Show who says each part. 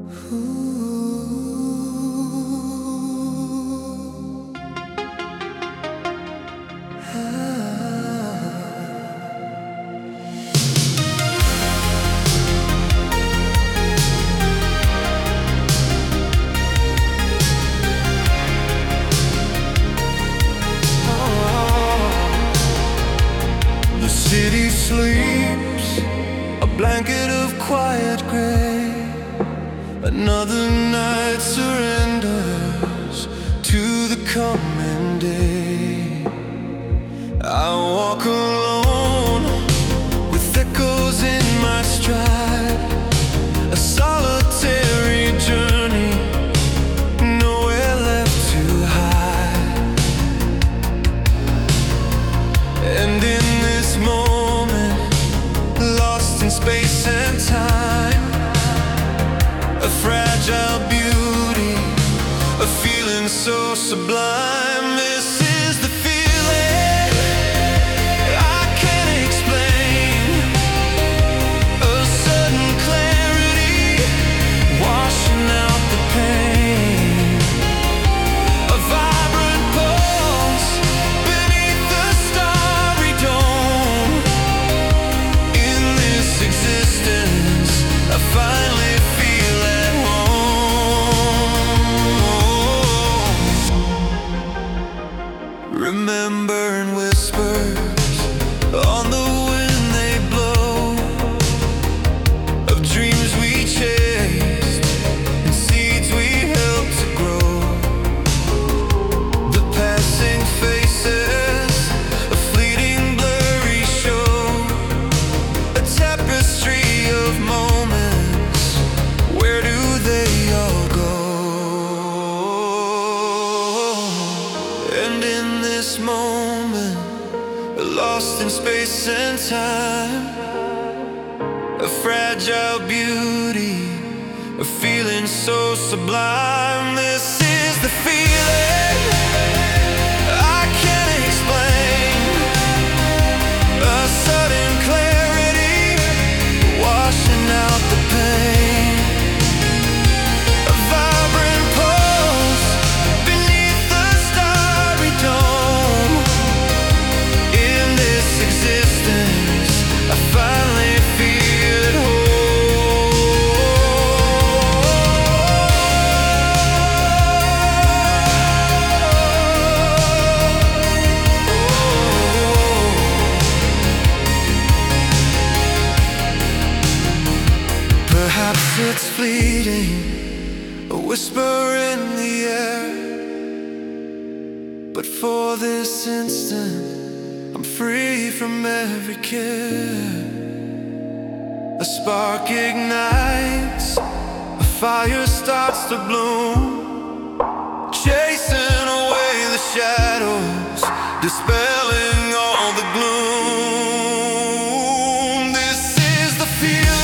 Speaker 1: The city sleeps, a blanket of quiet gray. Another night surrenders to the coming day. I walk alone with echoes in my stride, a solitary journey, nowhere left to hide. And in this moment, lost in space and time, a fragile beauty, a feeling so sublime. This is the feeling I can't explain, a sudden clarity washing out the pain, a vibrant pulse beneath the starry dome. In this existence, I finally feel at home. Remembering whispers on the wind they blow, of dreams we chased and seeds we helped to grow. The passing faces, a fleeting blurry show, a tapestry of moments. Where do they all go? And in this moment, lost in space and time, a fragile beauty, a feeling so sublime. This is the feeling I can't explain, a sudden clarity washing out the pain, a vibrant pulse beneath the starry dome. In this existence, I finally feel at home. Perhaps it's fleeting, a whisper in the air, but for this instant, I'm free from every care. A spark ignites, a fire starts to bloom, chasing away the shadows, dispelling all the gloom. This is the feeling